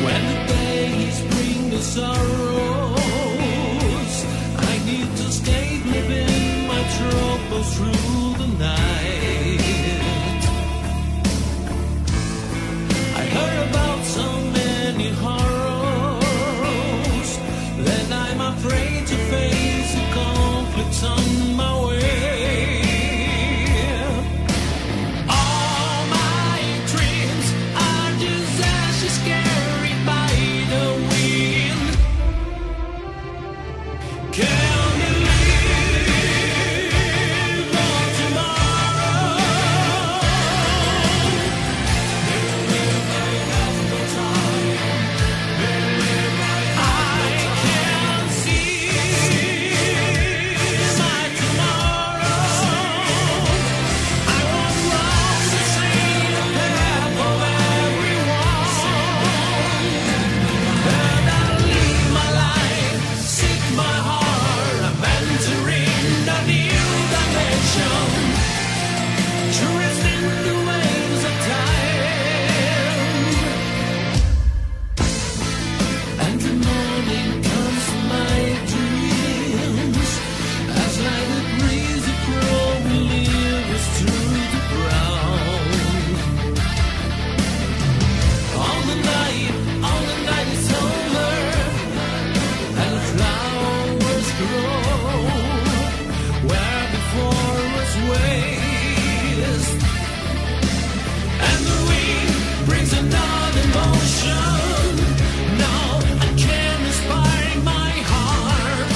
When the days bring the sorrows, I need to escape living my troubles through the night. I heard about so many horrors that I'm afraid to face the conflicts on my way. All my dreams are just ashes carried by the wind. Can you live for tomorrow? Believe I have no time. Believe I can see my tomorrow. I won't walk the same path of everyone, and I'll live my life, seek my heart. I'm entering a new dimension, to rest in the waves of time. And the morning comes to my dreams, as like a breeze that probably was through the ground. All the night is over, and the flowers grow where before was waste, and the wind brings another motion. Now I can inspire my heart,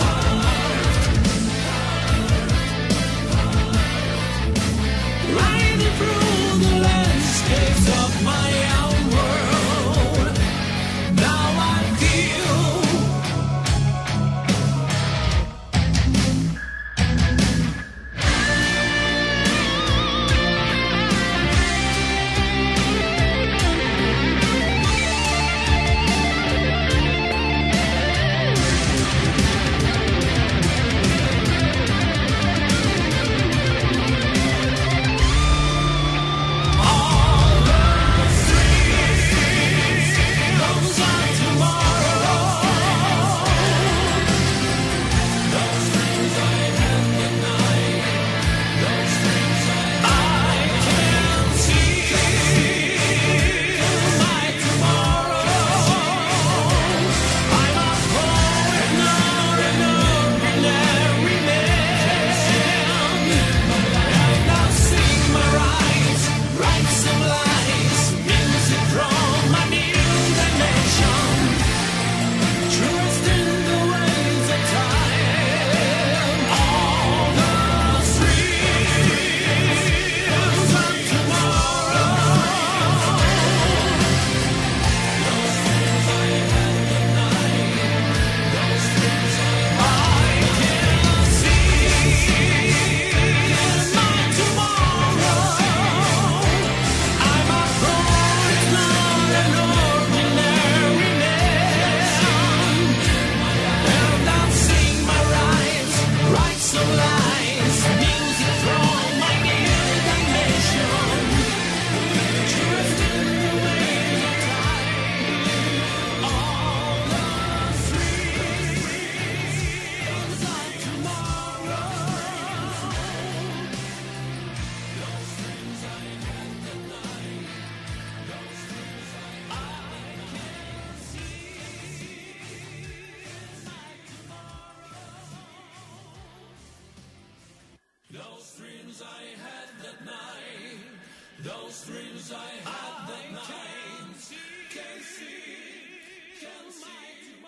riding through the landscapes of my own world. Now I feel all the dreams of tomorrow. Those dreams I had at night, those dreams I can see my tomorrow. I'm a poet, not an ordinary man, and I'll sing my rights, write some lies, music from my new dimension, trust in the waves of time. All the dreams of tomorrow. Those dreams I had at night, those dreams I can see my tomorrow. I'm a poet, not an ordinary man, and I'll sing my rhymes, write some lines, music from my new dimension, drift in the waves of time. All the dreams of tomorrow. Those dreams I had at night, those dreams I can see my tomorrow. Those dreams I had that night, those dreams I had that night, can see my tomorrow.